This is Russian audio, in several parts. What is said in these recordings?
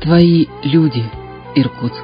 Твои люди, Иркутск.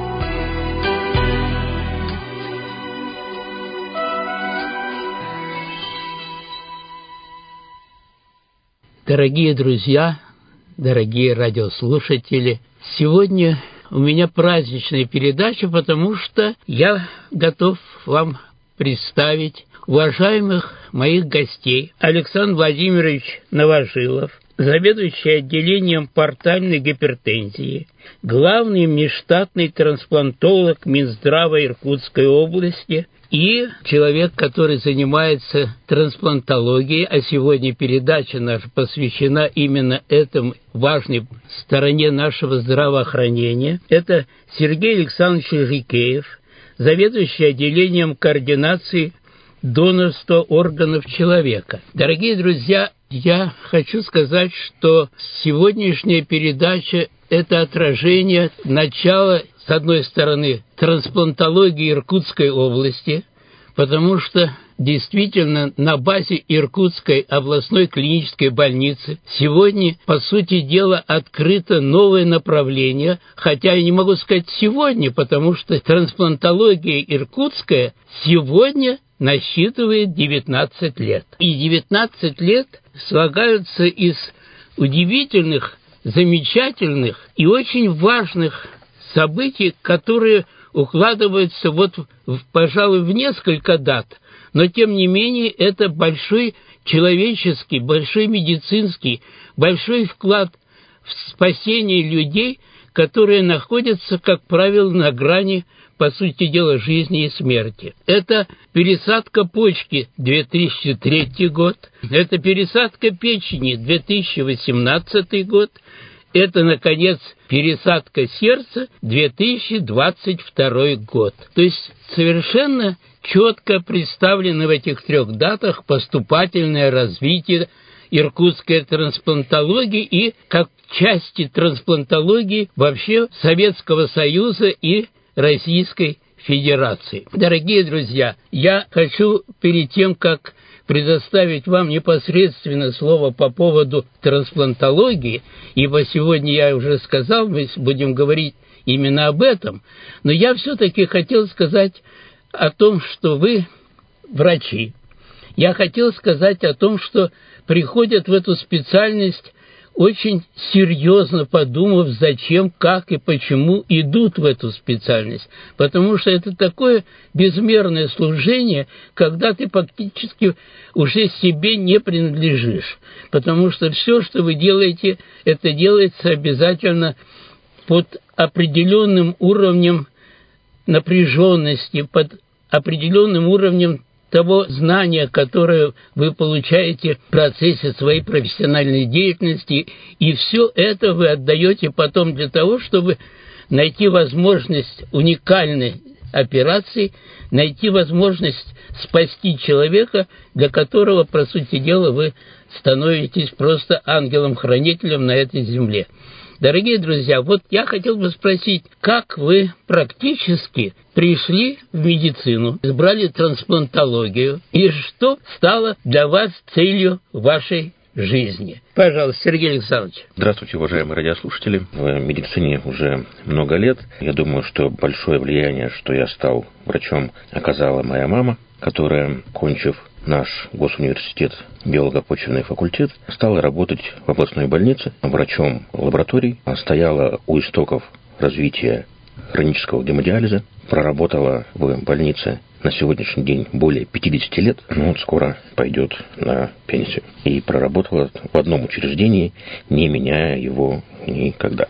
Дорогие друзья, дорогие радиослушатели, сегодня у меня праздничная передача, потому что я готов вам представить уважаемых моих гостей. Александр Владимирович Новожилов, заведующий отделением портальной гипертензии, главный межштатный трансплантолог Минздрава Иркутской области и человек, который занимается трансплантологией, а сегодня передача наша посвящена именно этому важной стороне нашего здравоохранения. Это Сергей Александрович Жикеев, заведующий отделением координации донорства органов человека. Дорогие друзья, я хочу сказать, что сегодняшняя передача – это отражение начала, с одной стороны, трансплантологии Иркутской области, потому что действительно на базе Иркутской областной клинической больницы сегодня, по сути дела, открыто новое направление, хотя я не могу сказать сегодня, потому что трансплантология иркутская сегодня насчитывает 19 лет. И 19 лет слагаются из удивительных, замечательных и очень важных событий, которые укладываются пожалуй, в несколько дат, но тем не менее это большой человеческий, большой медицинский, большой вклад в спасение людей, которые находятся, как правило, на грани, по сути дела, жизни и смерти. Это пересадка почки 2003 год, это пересадка печени 2018 год, это, наконец, пересадка сердца 2022 год. То есть совершенно четко представлены в этих трех датах поступательное развитие иркутской трансплантологии и как части трансплантологии вообще Советского Союза и Российской Федерации. Дорогие друзья, я хочу перед тем, как предоставить вам непосредственно слово по поводу трансплантологии, ибо сегодня я уже сказал, мы будем говорить именно об этом, но я все-таки хотел сказать о том, что вы врачи. Я хотел сказать о том, что приходят в эту специальность очень серьезно подумав, зачем, как и почему идут в эту специальность. Потому что это такое безмерное служение, когда ты фактически уже себе не принадлежишь. Потому что все, что вы делаете, это делается обязательно под определенным уровнем напряженности, под определенным уровнем того знания, которое вы получаете в процессе своей профессиональной деятельности, и все это вы отдаете потом для того, чтобы найти возможность уникальной операции, найти возможность спасти человека, для которого, по сути дела, вы становитесь просто ангелом-хранителем на этой земле. Дорогие друзья, я хотел бы спросить, как вы практически пришли в медицину, избрали трансплантологию, и что стало для вас целью вашей жизни? Пожалуйста, Сергей Александрович. Здравствуйте, уважаемые радиослушатели. В медицине уже много лет. Я думаю, что большое влияние, что я стал врачом, оказала моя мама, которая, кончив наш госуниверситет, биолого-почвенный факультет, стала работать в областной больнице врачом лабораторий, стояла у истоков развития хронического гемодиализа, проработала в больнице на сегодняшний день более 50 лет, скоро пойдет на пенсию. И проработала в одном учреждении, не меняя его никогда.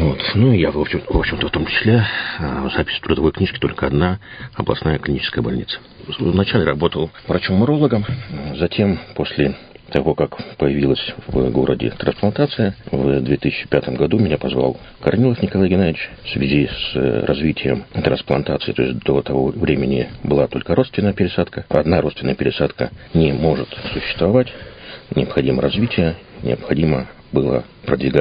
Я, в общем-то, в том числе, запись в трудовой книжке только одна областная клиническая больница. Вначале работал врачом-урологом, затем, после того, как появилась в городе трансплантация, в 2005 году меня позвал Корнилов Николай Геннадьевич в связи с развитием трансплантации. То есть до того времени была только родственная пересадка. Одна родственная пересадка не может существовать. Необходимо развитие, необходимо было продвигать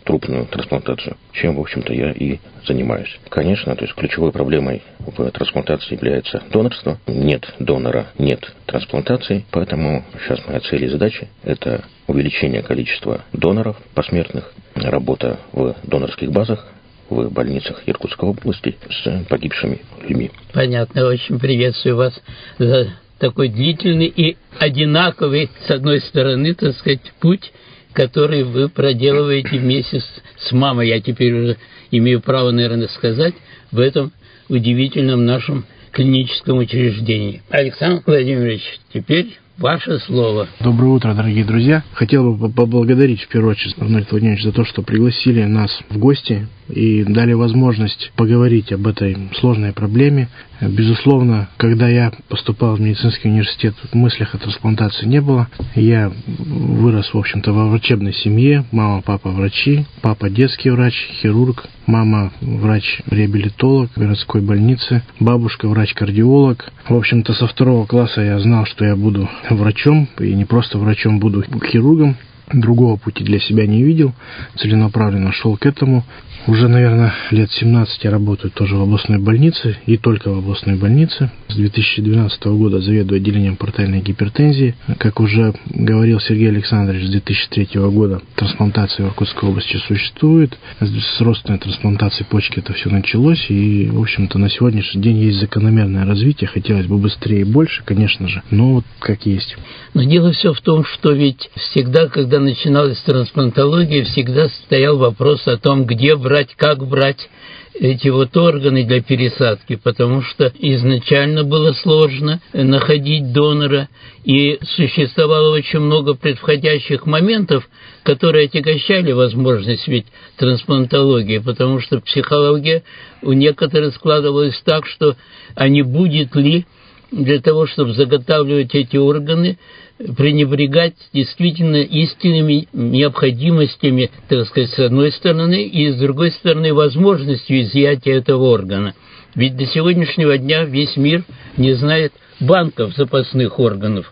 трупную трансплантацию, чем, в общем-то, я и занимаюсь. Конечно, то есть ключевой проблемой в трансплантации является донорство. Нет донора, нет трансплантации, поэтому сейчас моя цель и задача – это увеличение количества доноров посмертных, работа в донорских базах, в больницах Иркутской области с погибшими людьми. Понятно, очень приветствую вас за такой длительный и одинаковый, с одной стороны, так сказать, путь, который вы проделываете вместе с мамой. Я теперь уже имею право, наверное, сказать, в этом удивительном нашем клиническом учреждении. Александр Владимирович, теперь ваше слово. Доброе утро, дорогие друзья. Хотел бы поблагодарить в первую очередь Арнольд Владимирович за то, что пригласили нас в гости и дали возможность поговорить об этой сложной проблеме. Безусловно, когда я поступал в медицинский университет, в мыслях о трансплантации не было. Я вырос, в общем-то, во врачебной семье. Мама, папа врачи, папа детский врач, хирург, мама врач-реабилитолог в городской больнице, бабушка врач-кардиолог. В общем-то, со 2 класса я знал, что я буду врачом, и не просто врачом, буду хирургом. Другого пути для себя не видел, целенаправленно шел к этому. Уже, наверное, лет 17 я работаю тоже в областной больнице, и только в областной больнице. С 2012 года заведую отделением портальной гипертензии. Как уже говорил Сергей Александрович, с 2003 года трансплантация в Иркутской области существует. С родственной трансплантацией почки это все началось, и, в общем-то, на сегодняшний день есть закономерное развитие. Хотелось бы быстрее и больше, конечно же, но вот как есть. Но дело все в том, что ведь всегда, когда начиналась трансплантология, всегда стоял вопрос о том, где брать, как брать эти вот органы для пересадки, потому что изначально было сложно находить донора, и существовало очень много предвходящих моментов, которые отягощали возможность ведь трансплантологии, потому что психология у некоторых складывалась так, что а не будет ли для того, чтобы заготавливать эти органы, пренебрегать действительно истинными необходимостями, так сказать, с одной стороны, и с другой стороны, возможностью изъятия этого органа. Ведь до сегодняшнего дня весь мир не знает банков запасных органов,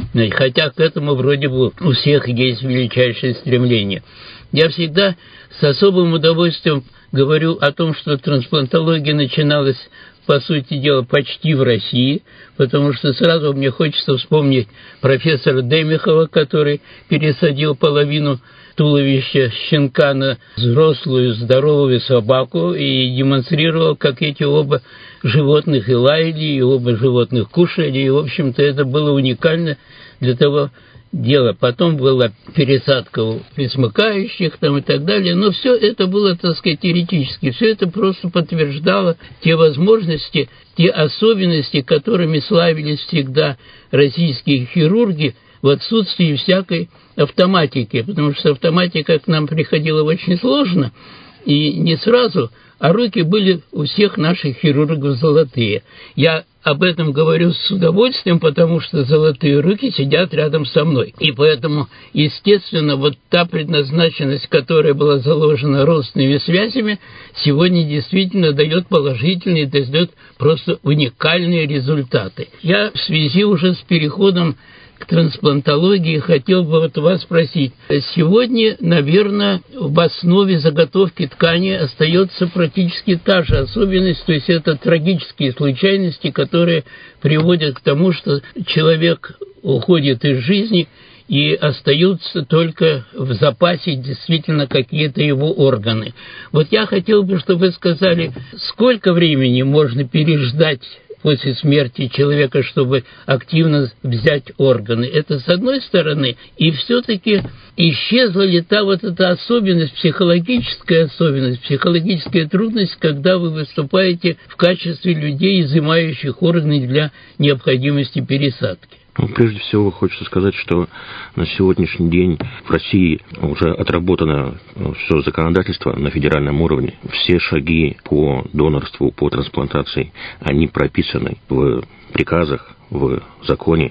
хотя к этому вроде бы у всех есть величайшее стремление. Я всегда с особым удовольствием говорю о том, что трансплантология начиналась, по сути дела, почти в России, потому что сразу мне хочется вспомнить профессора Демихова, который пересадил половину туловища щенка на взрослую здоровую собаку и демонстрировал, как эти оба животных и лаяли, и оба животных кушали, и, в общем-то, это было уникально для того дела. Потом была пересадка у пресмыкающих там и так далее, но все это было, так сказать, теоретически. Все это просто подтверждало те возможности, те особенности, которыми славились всегда российские хирурги в отсутствии всякой автоматики, потому что автоматика к нам приходила очень сложно и не сразу, а руки были у всех наших хирургов золотые. Я об этом говорю с удовольствием, потому что золотые руки сидят рядом со мной. И поэтому, естественно, вот та предназначенность, которая была заложена родственными связями, сегодня действительно дает положительные, дает просто уникальные результаты. Я в связи уже с переходом к трансплантологии хотел бы вот вас спросить. Сегодня, наверное, в основе заготовки ткани остается практически та же особенность, то есть это трагические случайности, которые приводят к тому, что человек уходит из жизни и остаются только в запасе действительно какие-то его органы. Вот я хотел бы, чтобы вы сказали, сколько времени можно переждать после смерти человека, чтобы активно взять органы. Это с одной стороны. И все-таки исчезла ли та вот эта особенность, психологическая трудность, когда вы выступаете в качестве людей, изымающих органы для необходимости пересадки? Прежде всего, хочется сказать, что на сегодняшний день в России уже отработано все законодательство на федеральном уровне. Все шаги по донорству, по трансплантации, они прописаны в приказах, в законе,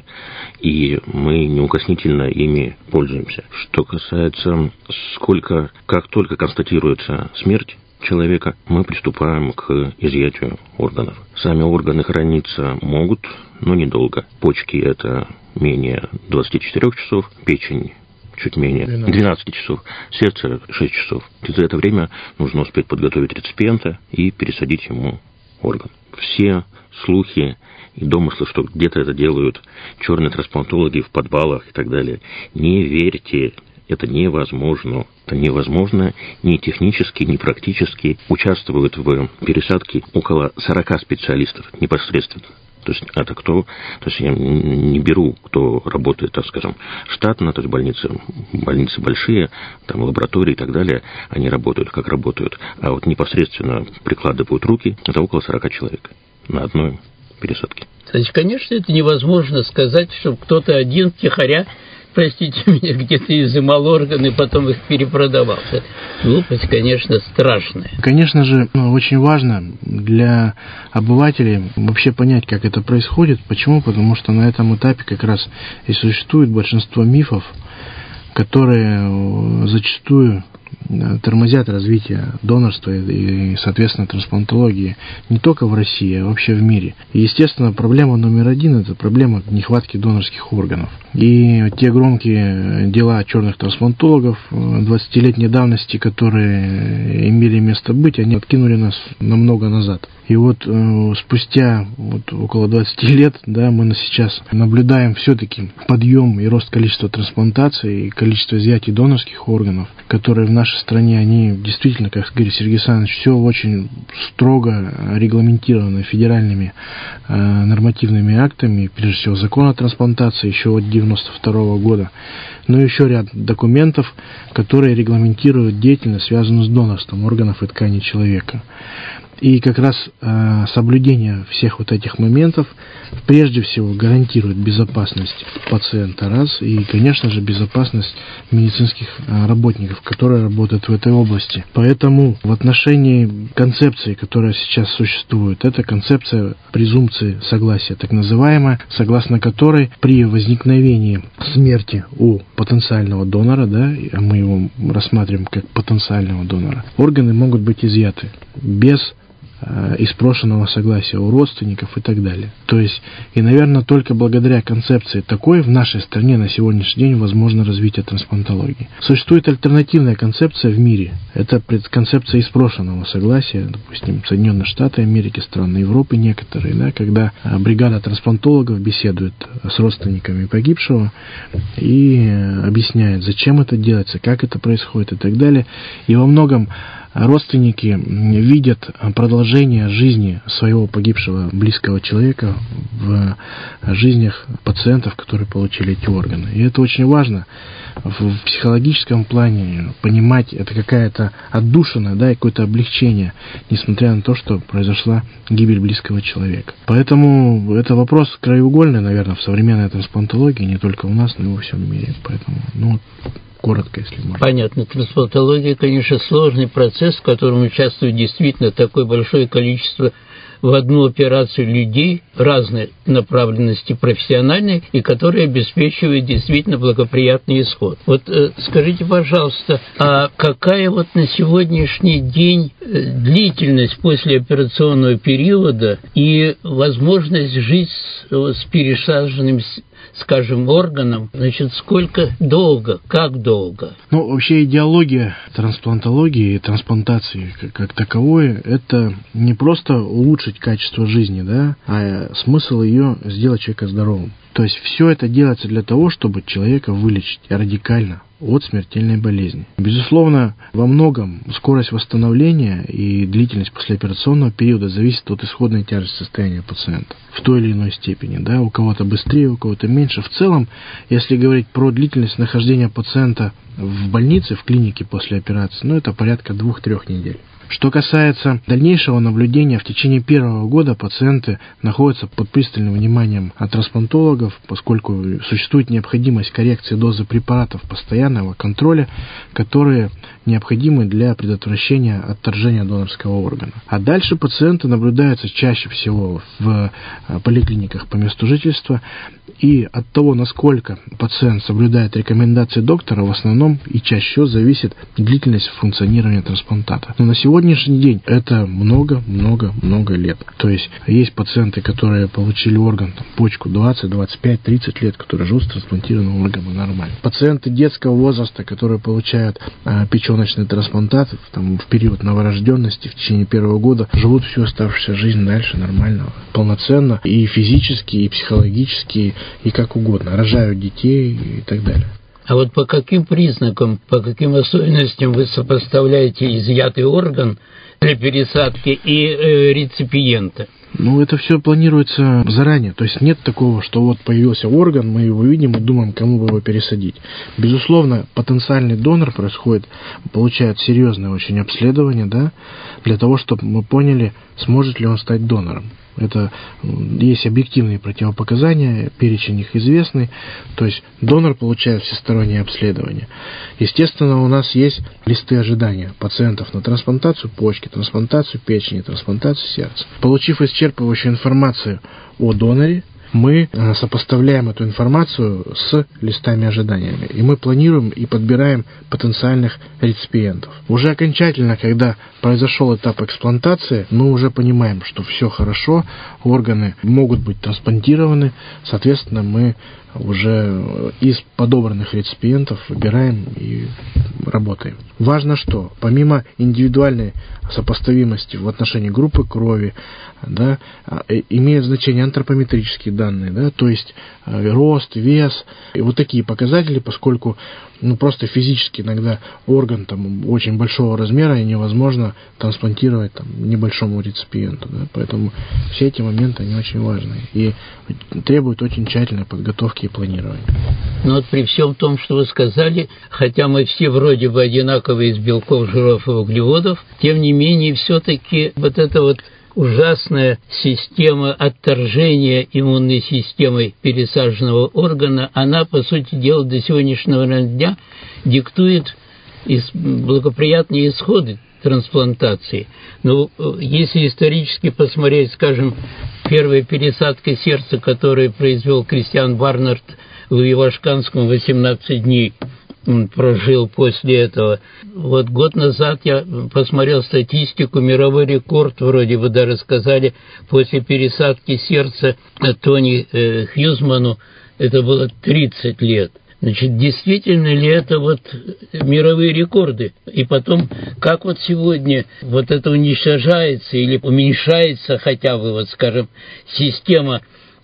и мы неукоснительно ими пользуемся. Что касается как только констатируется смерть человека, мы приступаем к изъятию органов. Сами органы храниться могут, но недолго. Почки – это менее 24 часов, печень чуть менее, 12 часов, сердце 6 часов. И за это время нужно успеть подготовить реципиента и пересадить ему орган. Все слухи и домыслы, что где-то это делают черные трансплантологи в подвалах и так далее, не верьте. Это невозможно. Это невозможно ни технически, ни практически. Участвуют в пересадке около 40 специалистов непосредственно. То есть это кто? То есть я не беру, кто работает, так скажем, штатно, то есть больницы большие, там лаборатории и так далее, они работают, как работают. А вот непосредственно прикладывают руки, это около 40 человек на одной пересадке. То есть, конечно, это невозможно сказать, чтобы кто-то один втихаря, простите меня, где-то изымал органы, потом их перепродавал. Глупость, конечно, страшная. Конечно же, очень важно для обывателей вообще понять, как это происходит. Почему? Потому что на этом этапе как раз и существует большинство мифов, которые зачастую тормозят развитие донорства и, соответственно, трансплантологии не только в России, а вообще в мире. И, естественно, проблема номер один – это проблема нехватки донорских органов. И те громкие дела черных трансплантологов 20-летней давности, которые имели место быть, они откинули нас намного назад. И вот спустя около 20 лет, да, мы сейчас наблюдаем все-таки подъем и рост количества трансплантаций и количества изъятий донорских органов, которые в нашей стране, они действительно, как говорит Сергей Александрович, все очень строго регламентировано федеральными нормативными актами, прежде всего закон о трансплантации еще от 1992 года, но еще ряд документов, которые регламентируют деятельность, связанную с донорством органов и тканей человека. И как раз соблюдение всех вот этих моментов прежде всего гарантирует безопасность пациента, раз, и, конечно же, безопасность медицинских работников, которые работают в этой области. Поэтому в отношении концепции, которая сейчас существует, это концепция презумпции согласия, так называемая, согласно которой при возникновении смерти у потенциального донора, да, а мы его рассматриваем как потенциального донора, органы могут быть изъяты без из прошенного согласия у родственников и так далее. То есть, и, наверное, только благодаря концепции такой в нашей стране на сегодняшний день возможно развитие трансплантологии. Существует альтернативная концепция в мире. Это концепция из прошенного согласия, допустим, Соединенные Штаты Америки, страны Европы некоторые, да, когда бригада трансплантологов беседует с родственниками погибшего и объясняет, зачем это делается, как это происходит и так далее. И во многом родственники видят продолжение жизни своего погибшего близкого человека в жизнях пациентов, которые получили эти органы. И это очень важно в психологическом плане понимать, это какая-то отдушина, да, и какое-то облегчение, несмотря на то, что произошла гибель близкого человека. Поэтому это вопрос краеугольный, наверное, в современной трансплантологии, не только у нас, но и во всем мире. Поэтому, коротко, если можно. Понятно. Трансплантология, конечно, сложный процесс, в котором участвует действительно такое большое количество в одну операцию людей разной направленности профессиональной, и которые обеспечивают действительно благоприятный исход. Вот скажите, пожалуйста, а какая вот на сегодняшний день длительность послеоперационного периода и возможность жить с пересаженным, скажем, органом, значит, сколько долго, как долго? Вообще идеология трансплантологии и трансплантации как таковой, это не просто улучшить качество жизни, да, а смысл ее сделать человека здоровым. То есть все это делается для того, чтобы человека вылечить радикально от смертельной болезни. Безусловно, во многом скорость восстановления и длительность послеоперационного периода зависит от исходной тяжести состояния пациента в той или иной степени. Да? У кого-то быстрее, у кого-то меньше. В целом, если говорить про длительность нахождения пациента в больнице, в клинике после операции, это порядка 2-3 недель. Что касается дальнейшего наблюдения, в течение первого года пациенты находятся под пристальным вниманием от трансплантологов, поскольку существует необходимость коррекции дозы препаратов постоянного контроля, которые необходимы для предотвращения отторжения донорского органа. А дальше пациенты наблюдаются чаще всего в поликлиниках по месту жительства, и от того, насколько пациент соблюдает рекомендации доктора, в основном и чаще всего зависит длительность функционирования трансплантата. Но на сегодня сегодняшний день это много лет. То есть есть пациенты, которые получили орган, почку 20, 25, 30 лет, которые живут с трансплантированным органом нормально. Пациенты детского возраста, которые получают печеночный трансплантат в период новорожденности в течение первого года, живут всю оставшуюся жизнь дальше нормально, полноценно, и физически, и психологически, и как угодно. Рожают детей и так далее. А вот по каким признакам, по каким особенностям вы сопоставляете изъятый орган для пересадки и реципиента? Это все планируется заранее. То есть нет такого, что вот появился орган, мы его видим и думаем, кому бы его пересадить. Безусловно, потенциальный донор получает серьезное очень обследование, да, для того, чтобы мы поняли, сможет ли он стать донором. Это есть объективные противопоказания, перечень их известный. То есть донор получает всестороннее обследование. Естественно, у нас есть листы ожидания пациентов на трансплантацию почки, трансплантацию печени, трансплантацию сердца. Получив исчерпывающую информацию о доноре, мы сопоставляем эту информацию с листами ожидания. И мы планируем и подбираем потенциальных реципиентов. Уже окончательно, когда произошел этап эксплантации, мы уже понимаем, что все хорошо, органы могут быть трансплантированы. Соответственно, мы уже из подобранных реципиентов выбираем и работаем. Важно, что помимо индивидуальной сопоставимости в отношении группы крови, да, имеют значение антропометрические данные, да, то есть рост, вес, и вот такие показатели, поскольку просто физически иногда орган очень большого размера и невозможно трансплантировать небольшому реципиенту, да, поэтому все эти моменты, они очень важны и требуют очень тщательной подготовки и планирования. Но вот при всем том, что вы сказали, хотя мы все вроде бы одинаковые из белков, жиров и углеводов, тем не менее все-таки вот эта вот ужасная система отторжения иммунной системой пересаженного органа, она, по сути дела, до сегодняшнего дня диктует благоприятные исходы трансплантации. Но если исторически посмотреть, скажем, первая пересадка сердца, которую произвел Кристиан Барнард в Ивашканском 18 дней, он прожил после этого. Вот год назад я посмотрел статистику, мировой рекорд, вроде бы даже сказали, после пересадки сердца Тони Хьюзману, это было 30 лет. Значит, действительно ли это мировые рекорды? И потом, как сегодня это уничтожается или уменьшается хотя бы, скажем, система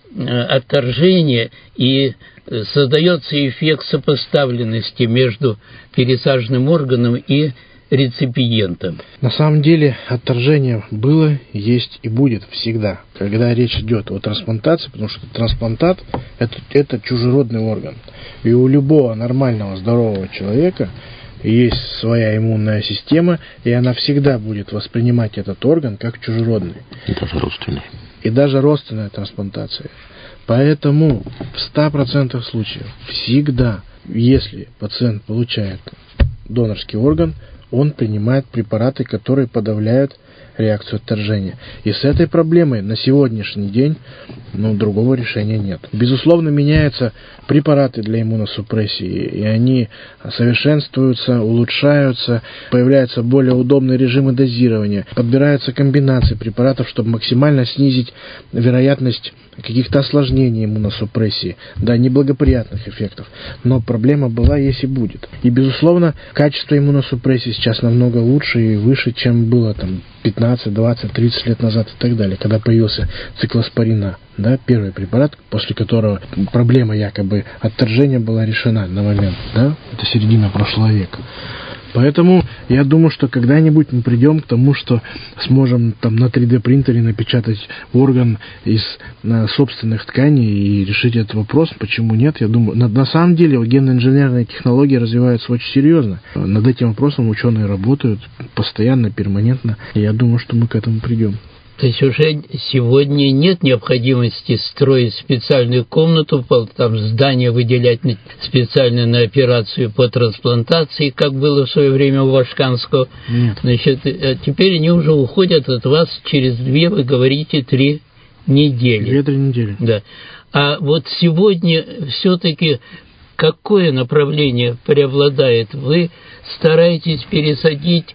отторжения, и создается эффект сопоставленности между пересаженным органом и реципиентом. На самом деле отторжение было, есть и будет всегда, когда речь идет о трансплантации, потому что трансплантат это чужеродный орган. И у любого нормального, здорового человека есть своя иммунная система, и она всегда будет воспринимать этот орган как чужеродный. И даже родственный. И даже родственная трансплантация. Поэтому в 100% случаев всегда, если пациент получает донорский орган, он принимает препараты, которые подавляют реакцию отторжения. И с этой проблемой на сегодняшний день другого решения нет. Безусловно, меняются препараты для иммуносупрессии, и они совершенствуются, улучшаются, появляются более удобные режимы дозирования, подбираются комбинации препаратов, чтобы максимально снизить вероятность каких-то осложнений иммуносупрессии, неблагоприятных эффектов. Но проблема была, есть и будет. И, безусловно, качество иммуносупрессии сейчас намного лучше и выше, чем было 15, 20, 30 лет назад и так далее, когда появился циклоспорин А, первый препарат, после которого проблема якобы отторжения была решена на момент, это середина прошлого века. Поэтому я думаю, что когда-нибудь мы придем к тому, что сможем на 3D принтере напечатать орган из собственных тканей и решить этот вопрос. Почему нет? Я думаю, на самом деле генно-инженерные технологии развиваются очень серьезно. Над этим вопросом ученые работают постоянно, перманентно. И я думаю, что мы к этому придем. То есть уже сегодня нет необходимости строить специальную комнату, здание выделять специально на операцию по трансплантации, как было в свое время у Вашканского. Нет. Значит, теперь они уже уходят от вас через 2, вы говорите, 3 недели. 2-3 недели. Да. А сегодня все-таки какое направление преобладает? Вы стараетесь пересадить,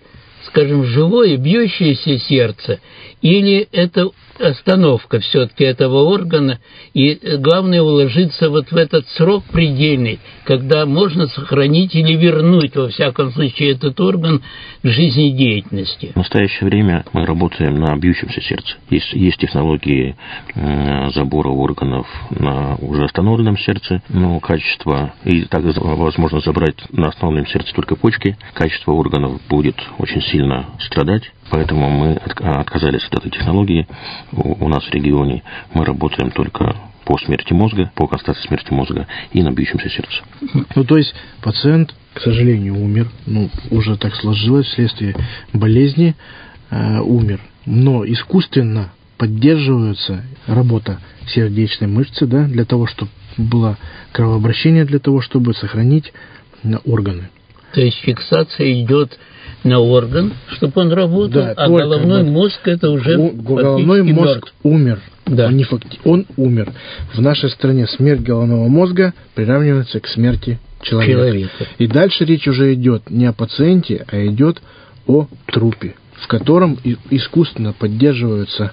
скажем, живое, бьющееся сердце, или это остановка все-таки этого органа, и главное уложиться вот в этот срок предельный, когда можно сохранить или вернуть, во всяком случае, этот орган к жизнедеятельности. В настоящее время мы работаем на бьющемся сердце. Есть технологии забора органов на уже остановленном сердце, но качество, и также возможно забрать на остановленном сердце только почки, качество органов будет очень сильно страдать. Поэтому мы отказались от этой технологии. У нас в регионе мы работаем только по смерти мозга, по констатации смерти мозга и на бьющемся сердце. Ну, то есть пациент, к сожалению, умер. Уже так сложилось, вследствие болезни умер. Но искусственно поддерживается работа сердечной мышцы, да, для того, чтобы было кровообращение, для того, чтобы сохранить органы. То есть фиксация идет на орган, чтобы он работал, да, а головной мозг это уже головной мозг мертв. Умер. Да. Он умер. В нашей стране смерть головного мозга приравнивается к смерти человека. И дальше речь уже идет не о пациенте, а идет о трупе, в котором искусственно поддерживаются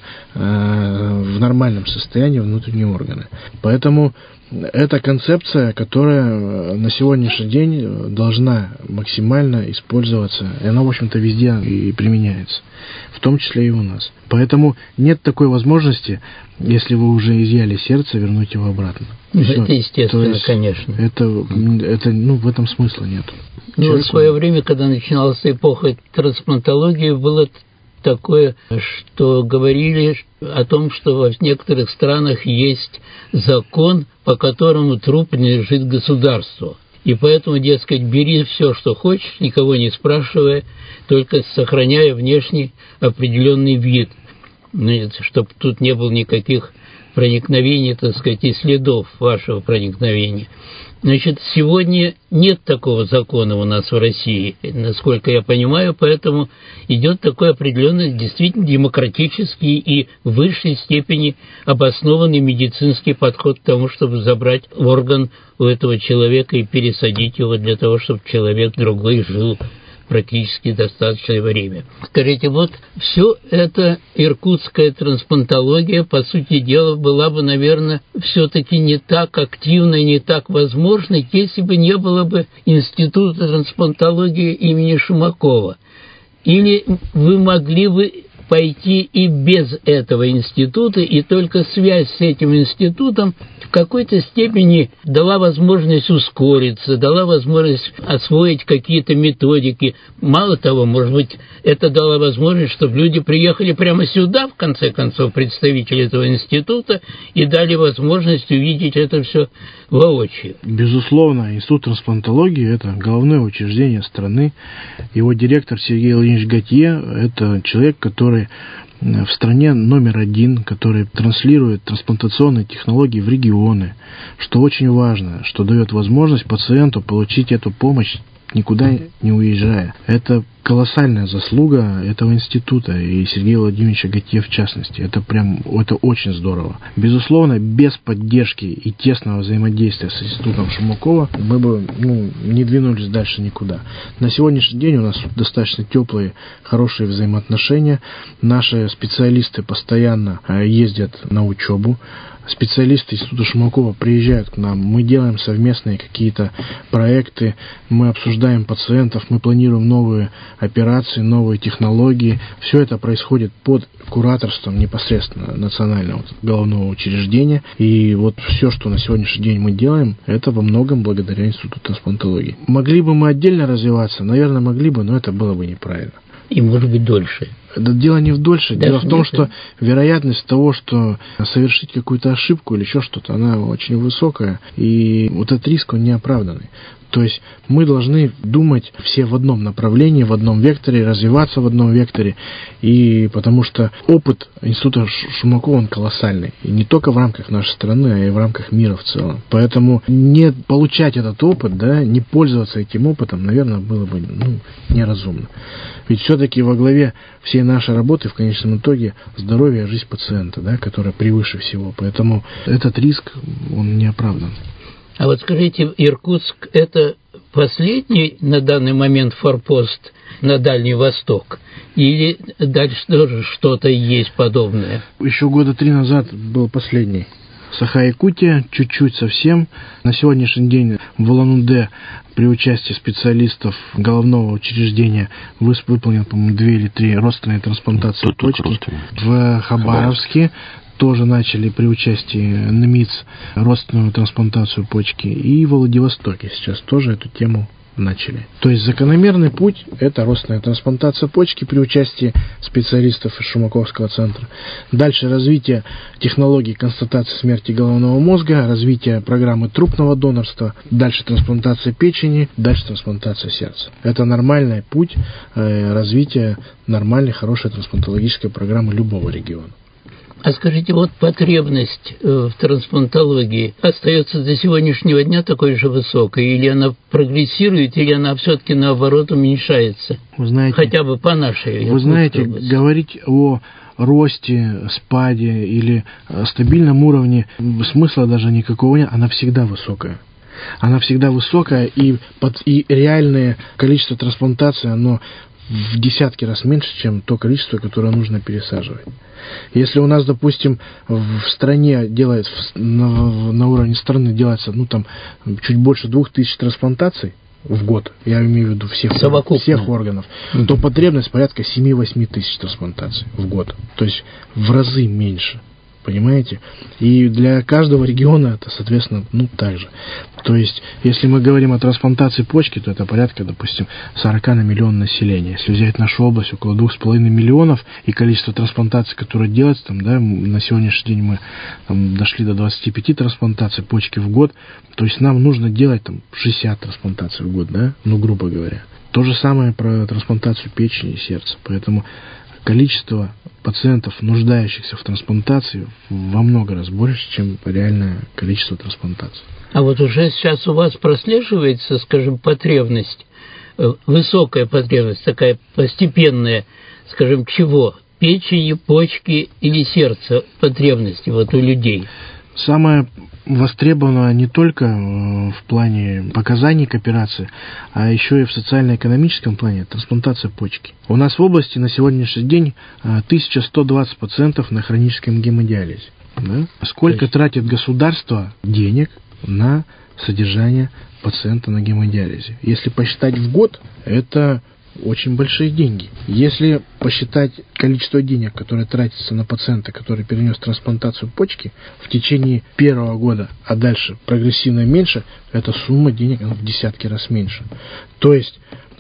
в нормальном состоянии внутренние органы. Поэтому это концепция, которая на сегодняшний день должна максимально использоваться. И она, в общем-то, везде и применяется, в том числе и у нас. Поэтому нет такой возможности, если вы уже изъяли сердце, вернуть его обратно. Это естественно, конечно. Это в этом смысла нет. В свое время, когда начиналась эпоха трансплантологии, было такое, что говорили о том, что в некоторых странах есть закон, по которому труп принадлежит государству. И поэтому, дескать, бери все, что хочешь, никого не спрашивая, только сохраняя внешний определенный вид, чтобы тут не было никаких проникновений, так сказать, и следов вашего проникновения. Значит, сегодня нет такого закона у нас в России, насколько я понимаю, поэтому идет такой определенный, действительно демократический и в высшей степени обоснованный медицинский подход к тому, чтобы забрать орган у этого человека и пересадить его для того, чтобы человек другой жил практически достаточное время. Скажите, вот все это иркутская трансплантология, по сути дела, была бы, наверное, все-таки не так активной, не так возможной, если бы не было бы Института трансплантологии имени Шумакова. Или вы могли бы пойти и без этого института, и только связь с этим институтом в какой-то степени дала возможность ускориться, дала возможность освоить какие-то методики. Мало того, может быть, это дало возможность, чтобы люди приехали прямо сюда, в конце концов, представители этого института, и дали возможность увидеть это все воочию. Безусловно, Институт трансплантологии – это головное учреждение страны. Его директор Сергей Владимирович Готье – это человек, который в стране номер один, который транслирует трансплантационные технологии в регионы, что очень важно, что дает возможность пациенту получить эту помощь, никуда не уезжая. Это колоссальная заслуга этого института и Сергея Владимировича Готье в частности. Это очень здорово. Безусловно, без поддержки и тесного взаимодействия с институтом Шумакова мы бы не двинулись дальше никуда. На сегодняшний день у нас достаточно теплые, хорошие взаимоотношения. Наши специалисты постоянно ездят на учебу. Специалисты Института Шумакова приезжают к нам, мы делаем совместные какие-то проекты, мы обсуждаем пациентов, мы планируем новые операции, новые технологии. Все это происходит под кураторством непосредственно национального головного учреждения. И вот все, что на сегодняшний день мы делаем, это во многом благодаря Институту трансплантологии. Могли бы мы отдельно развиваться? Наверное, могли бы, но это было бы неправильно. И, может быть, дольше. Дело не в дольше. Дело в том, что вероятность того, что совершить какую-то ошибку или еще что-то, она очень высокая. И вот этот риск, он неоправданный. То есть мы должны думать все в одном направлении, в одном векторе, развиваться в одном векторе. И потому что опыт Института Шумакова, он колоссальный. И не только в рамках нашей страны, а и в рамках мира в целом. Поэтому не получать этот опыт, не пользоваться этим опытом, наверное, было бы неразумно. Ведь все-таки во главе всей нашей работы в конечном итоге здоровье и жизнь пациента, которая превыше всего. Поэтому этот риск, он не оправдан. А вот скажите, Иркутск – это последний на данный момент форпост на Дальний Восток? Или дальше тоже что-то есть подобное? Еще года 3 назад был последний. Саха-Якутия, чуть-чуть совсем. На сегодняшний день в Улан-Удэ при участии специалистов головного учреждения выполнен, по-моему, 2 или 3 родственные трансплантации почки. В Хабаровске тоже начали при участии НМИЦ родственную трансплантацию почки. И в Владивостоке сейчас тоже эту тему начали. То есть закономерный путь – это родственная трансплантация почки при участии специалистов из Шумаковского центра. Дальше развитие технологий констатации смерти головного мозга, развитие программы трупного донорства, дальше трансплантация печени, дальше трансплантация сердца. Это нормальный путь развития нормальной, хорошей трансплантологической программы любого региона. А скажите, вот потребность в трансплантологии остается до сегодняшнего дня такой же высокой? Или она прогрессирует, или она все-таки наоборот уменьшается? Вы знаете, хотя бы по нашей. Вы знаете, говорить о росте, спаде или стабильном уровне смысла даже никакого нет, она всегда высокая. Она всегда высокая, и реальное количество трансплантаций, оно в десятки раз меньше, чем то количество, которое нужно пересаживать. Если у нас, допустим, в стране делается, на уровне страны делается, чуть больше 2000 трансплантаций в год, я имею в виду всех органов, то потребность порядка 7-8 тысяч трансплантаций в год. То есть в разы меньше. Понимаете? И для каждого региона это, соответственно, так же. То есть, если мы говорим о трансплантации почки, то это порядка, допустим, 40 на миллион населения. Если взять нашу область, около 2,5 миллионов, и количество трансплантаций, которые делаются, на сегодняшний день мы дошли до 25 трансплантаций почки в год, то есть нам нужно делать 60 трансплантаций в год, грубо говоря. То же самое про трансплантацию печени и сердца. Поэтому количество пациентов, нуждающихся в трансплантации, во много раз больше, чем реальное количество трансплантаций. А вот уже сейчас у вас прослеживается, скажем, потребность, высокая потребность, такая постепенная, скажем, чего? Печени, почки или сердца потребности у людей? Самое востребовано не только в плане показаний к операции, а еще и в социально-экономическом плане трансплантация почки. У нас в области на сегодняшний день 1120 пациентов на хроническом гемодиализе. Да? Сколько тратит государство денег на содержание пациента на гемодиализе? Если посчитать в год, это очень большие деньги. Если посчитать количество денег, которое тратится на пациента, который перенес трансплантацию почки в течение первого года, а дальше прогрессивно меньше, эта сумма денег в десятки раз меньше. То есть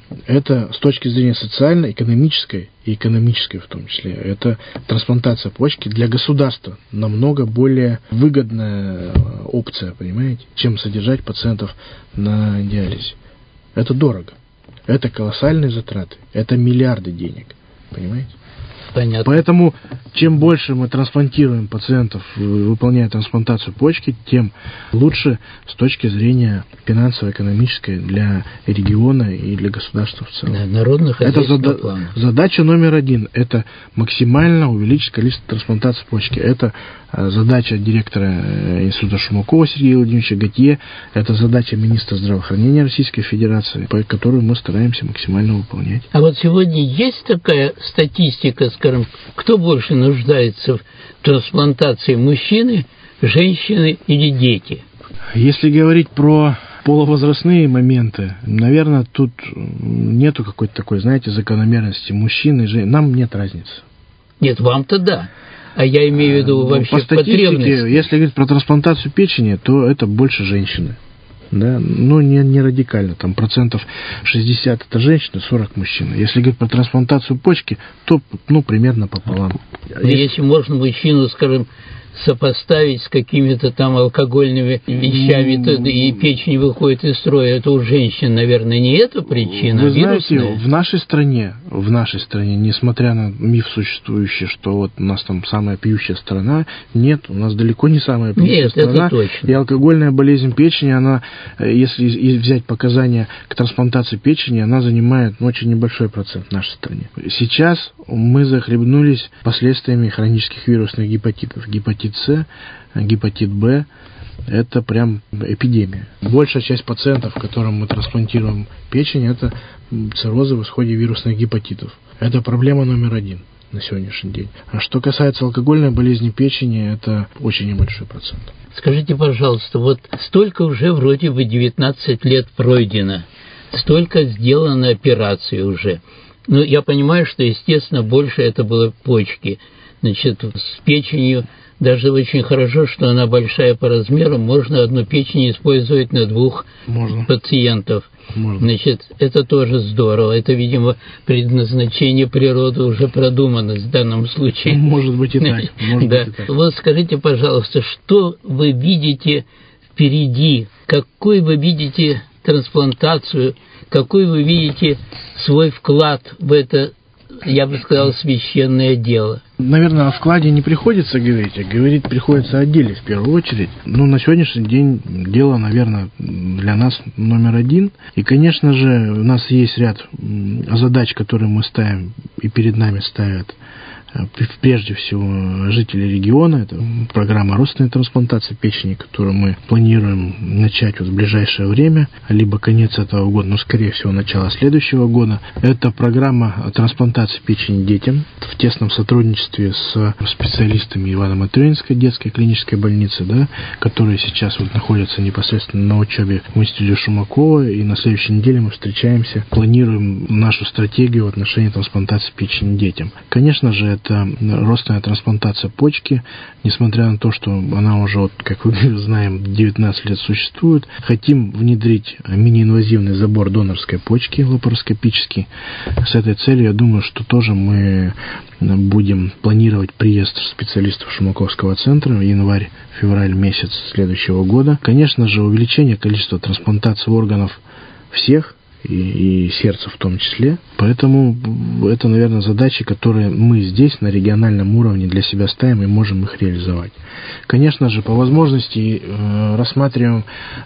это с точки зрения социальной, экономической и экономической в том числе, это трансплантация почки для государства намного более выгодная опция, понимаете, чем содержать пациентов на диализе. Это дорого. Это колоссальные затраты. Это миллиарды денег. Понимаете? Понятно. Поэтому, чем больше мы трансплантируем пациентов, выполняя трансплантацию почки, тем лучше с точки зрения финансово-экономической для региона и для государства в целом. Да, народно-хозяйственного плана. Задача номер 1 – это максимально увеличить количество трансплантаций почки. Это задача директора Института Шумакова Сергея Владимировича Готье. Это задача министра здравоохранения Российской Федерации, которую мы стараемся максимально выполнять. А вот сегодня есть такая статистика, скажем, кто больше нуждается в трансплантации: мужчины, женщины или дети? Если говорить про полувозрастные моменты, наверное, тут нету какой-то такой, закономерности. Мужчины и женщины. Нам нет разницы. Нет, вам-то да. А я имею в виду вообще по статистике, потребность. Если говорить про трансплантацию печени, то это больше женщины. Да? Не радикально. Там 60% это женщины, 40% мужчины. Если говорить про трансплантацию почки, то примерно пополам. Если можно мужчину, скажем, сопоставить с какими-то там алкогольными вещами, то и печень выходит из строя, это у женщин, наверное, не эта причина, Вы а вирусная. знаете, в нашей стране, несмотря на миф существующий, что вот у нас там самая пьющая страна, нет, у нас далеко не самая пьющая страна. Это точно. И алкогольная болезнь печени, она, если взять показания к трансплантации печени, она занимает очень небольшой процент в нашей стране. Сейчас мы захлебнулись последствиями хронических вирусных гепатитов. Гепатит С, гепатит Б, это прям эпидемия. Большая часть пациентов, которым мы трансплантируем печень, это циррозы в исходе вирусных гепатитов. Это проблема номер один на сегодняшний день. А что касается алкогольной болезни печени, это очень небольшой процент. Скажите, пожалуйста, вот столько уже вроде бы 19 лет пройдено, столько сделано операций уже. Ну, я понимаю, что, естественно, больше это было почки. Значит, с печенью даже очень хорошо, что она большая по размеру, можно одну печень использовать на 2 пациентов. Можно. Значит, это тоже здорово. Это, видимо, предназначение природы уже продумано в данном случае. Может быть и так. Да. Вот скажите, пожалуйста, что вы видите впереди? Какой вы видите трансплантацию? Какой вы видите свой вклад в это, я бы сказал, священное дело? Наверное, о вкладе не приходится говорить, а говорить приходится о деле в первую очередь. Ну, на сегодняшний день дело, наверное, для нас номер один. И, конечно же, у нас есть ряд задач, которые мы ставим и перед нами ставят прежде всего жители региона. Это программа родственной трансплантации печени, которую мы планируем начать вот в ближайшее время, либо конец этого года, но скорее всего начало следующего года. Это программа трансплантации печени детям в тесном сотрудничестве с специалистами Ивано-Матрёнинской детской клинической больницы, да, которые сейчас вот находятся непосредственно на учебе в институте Шумакова, и на следующей неделе мы встречаемся, планируем нашу стратегию в отношении трансплантации печени детям. Конечно же, это родственная трансплантация почки, несмотря на то, что она уже, вот, как мы знаем, 19 лет существует. Хотим внедрить мини-инвазивный забор донорской почки лапароскопический. С этой целью, я думаю, что тоже мы будем планировать приезд специалистов Шумаковского центра в январь-февраль месяц следующего года. Конечно же, увеличение количества трансплантаций органов всех, и сердца в том числе. Поэтому это, наверное, задачи, которые мы здесь на региональном уровне для себя ставим и можем их реализовать. Конечно же, по возможности рассматриваем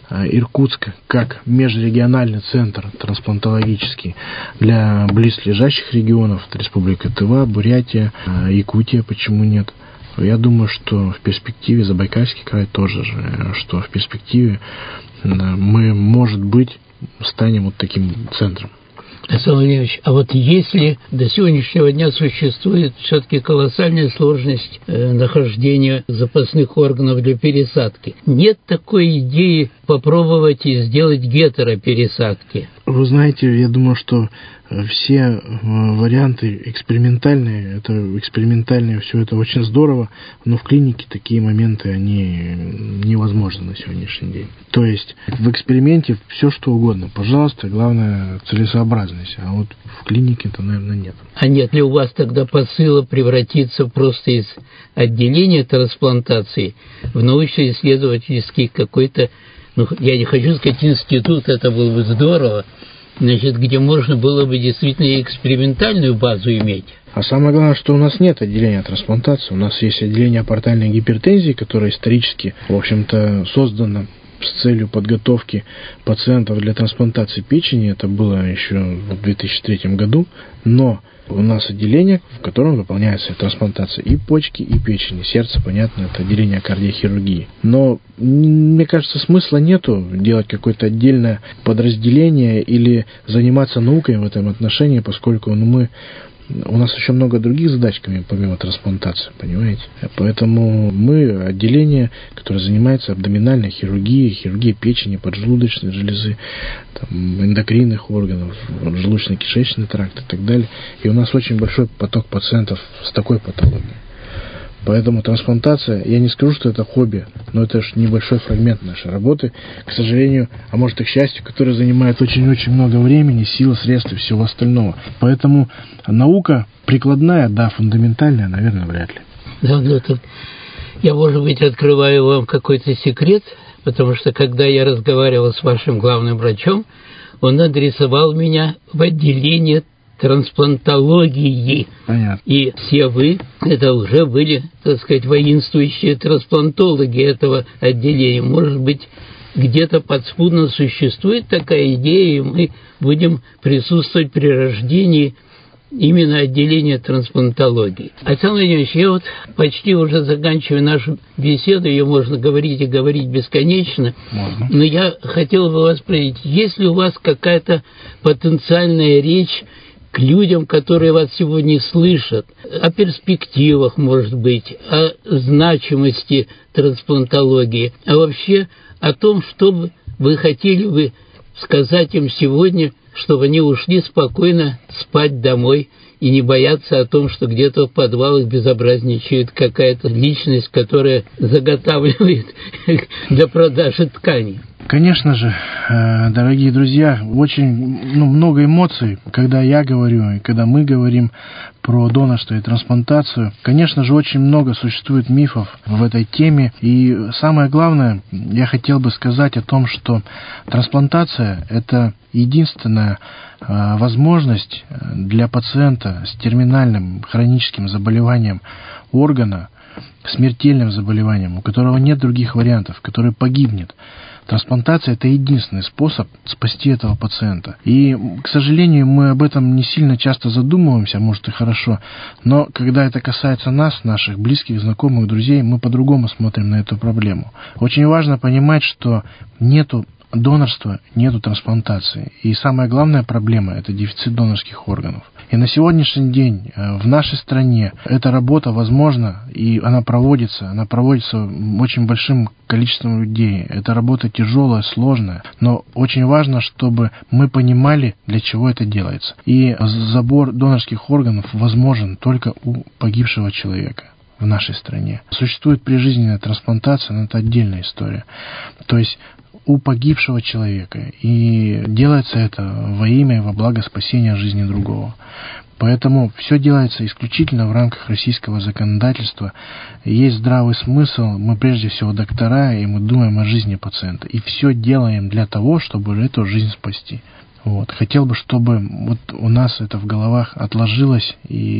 Иркутск как межрегиональный центр трансплантологический для близлежащих регионов, Республика Тыва, Бурятия, Якутия, почему нет. Я думаю, что в перспективе Забайкальский край тоже же, что в перспективе мы, может быть, станем вот таким центром. Александр Владимирович, а вот если до сегодняшнего дня существует все-таки колоссальная сложность нахождения запасных органов для пересадки, нет такой идеи попробовать и сделать гетеропересадки? Вы знаете, я думаю, что все варианты экспериментальные, все это очень здорово, но в клинике такие моменты, они невозможны на сегодняшний день. То есть в эксперименте все что угодно, пожалуйста, главное целесообразность, а вот в клинике это, наверное, нет. А нет ли у вас тогда посыла превратиться просто из отделения трансплантации в научно-исследовательский какой-то, ну, я не хочу сказать институт, это было бы здорово, значит, где можно было бы действительно экспериментальную базу иметь? А самое главное, что у нас нет отделения трансплантации. У нас есть отделение портальной гипертензии, которое исторически, в общем-то, создано с целью подготовки пациентов для трансплантации печени. Это было еще в 2003 году. Но у нас отделение, в котором выполняется трансплантация и почки, и печени. Сердце, понятно, это отделение кардиохирургии. Но, мне кажется, смысла нету делать какое-то отдельное подразделение или заниматься наукой в этом отношении, поскольку у нас еще много других задач, помимо трансплантации, понимаете? Поэтому мы отделение, которое занимается абдоминальной хирургией, хирургией печени, поджелудочной железы, эндокринных органов, желудочно-кишечный тракт и так далее. И у нас очень большой поток пациентов с такой патологией. Поэтому трансплантация, я не скажу, что это хобби, но это же небольшой фрагмент нашей работы, к сожалению, а может и к счастью, который занимает очень-очень много времени, сил, средств и всего остального. Поэтому наука прикладная, да, фундаментальная, наверное, вряд ли. Да, я, может быть, открываю вам какой-то секрет, потому что, когда я разговаривал с вашим главным врачом, он адресовал меня в отделение трансплантологии. Понятно. И все вы, это уже были, так сказать, воинствующие трансплантологи этого отделения. Может быть, где-то подспудно существует такая идея, и мы будем присутствовать при рождении именно отделение трансплантологии. Александр Владимирович, я вот почти уже заканчиваю нашу беседу, ее можно говорить и говорить бесконечно, но я хотел бы вас спросить, есть ли у вас какая-то потенциальная речь к людям, которые вас сегодня слышат, о перспективах, может быть, о значимости трансплантологии, а вообще о том, что бы вы хотели бы сказать им сегодня, чтобы они ушли спокойно спать домой и не бояться о том, что где-то в подвалах безобразничает какая-то личность, которая заготавливает для продажи тканей. Конечно же, дорогие друзья, очень много эмоций, когда я говорю и когда мы говорим про донорство и трансплантацию. Конечно же, очень много существует мифов в этой теме. И самое главное, я хотел бы сказать о том, что трансплантация – это единственная возможность для пациента с терминальным хроническим заболеванием органа, смертельным заболеванием, у которого нет других вариантов, который погибнет. Трансплантация – это единственный способ спасти этого пациента. И, к сожалению, мы об этом не сильно часто задумываемся, может и хорошо, но когда это касается нас, наших близких, знакомых, друзей, мы по-другому смотрим на эту проблему. Очень важно понимать, что нету донорства, нету трансплантации. И самая главная проблема – это дефицит донорских органов. И на сегодняшний день в нашей стране эта работа возможна, и она проводится очень большим количеством людей. Эта работа тяжелая, сложная, но очень важно, чтобы мы понимали, для чего это делается. И забор донорских органов возможен только у погибшего человека в нашей стране. Существует прижизненная трансплантация, но это отдельная история. То есть у погибшего человека. И делается это во имя и во благо спасения жизни другого. Поэтому все делается исключительно в рамках российского законодательства. Есть здравый смысл, мы прежде всего доктора, и мы думаем о жизни пациента. И все делаем для того, чтобы эту жизнь спасти. Хотел бы, чтобы у нас это в головах отложилось,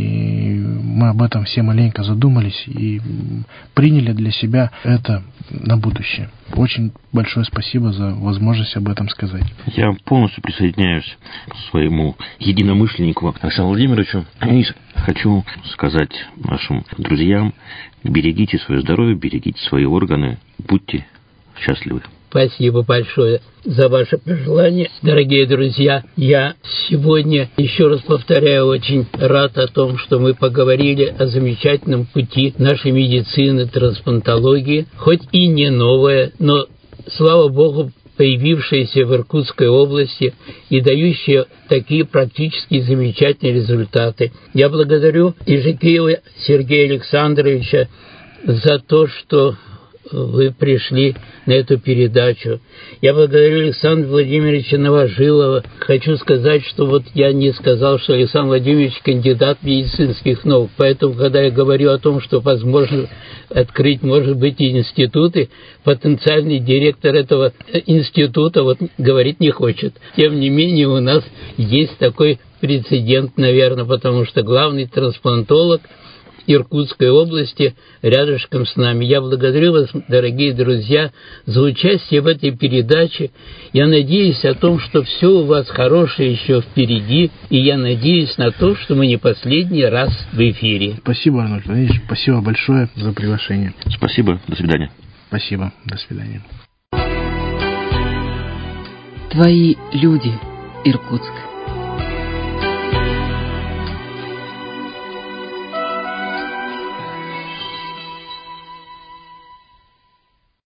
и мы об этом все маленько задумались и приняли для себя это на будущее. Очень большое спасибо за возможность об этом сказать. Я полностью присоединяюсь к своему единомышленнику Александру Владимировичу. И хочу сказать нашим друзьям: берегите свое здоровье, берегите свои органы, будьте счастливы. Спасибо большое за ваше пожелание. Дорогие друзья, я сегодня, еще раз повторяю, очень рад о том, что мы поговорили о замечательном пути нашей медицины, трансплантологии, хоть и не новое, но, слава Богу, появившаяся в Иркутской области и дающая такие практически замечательные результаты. Я благодарю Ижикеева Сергея Александровича за то, что вы пришли на эту передачу. Я благодарю Александра Владимировича Новожилова. Хочу сказать, что я не сказал, что Александр Владимирович кандидат медицинских наук. Поэтому, когда я говорю о том, что возможно открыть, может быть, и институты, потенциальный директор этого института говорить не хочет. Тем не менее, у нас есть такой прецедент, наверное, потому что главный трансплантолог Иркутской области рядышком с нами. Я благодарю вас, дорогие друзья, за участие в этой передаче. Я надеюсь о том, что все у вас хорошее еще впереди, и я надеюсь на то, что мы не последний раз в эфире. Спасибо, Арнольд Владимирович, спасибо большое за приглашение. Спасибо, до свидания. Спасибо, до свидания. Твои люди, Иркутск.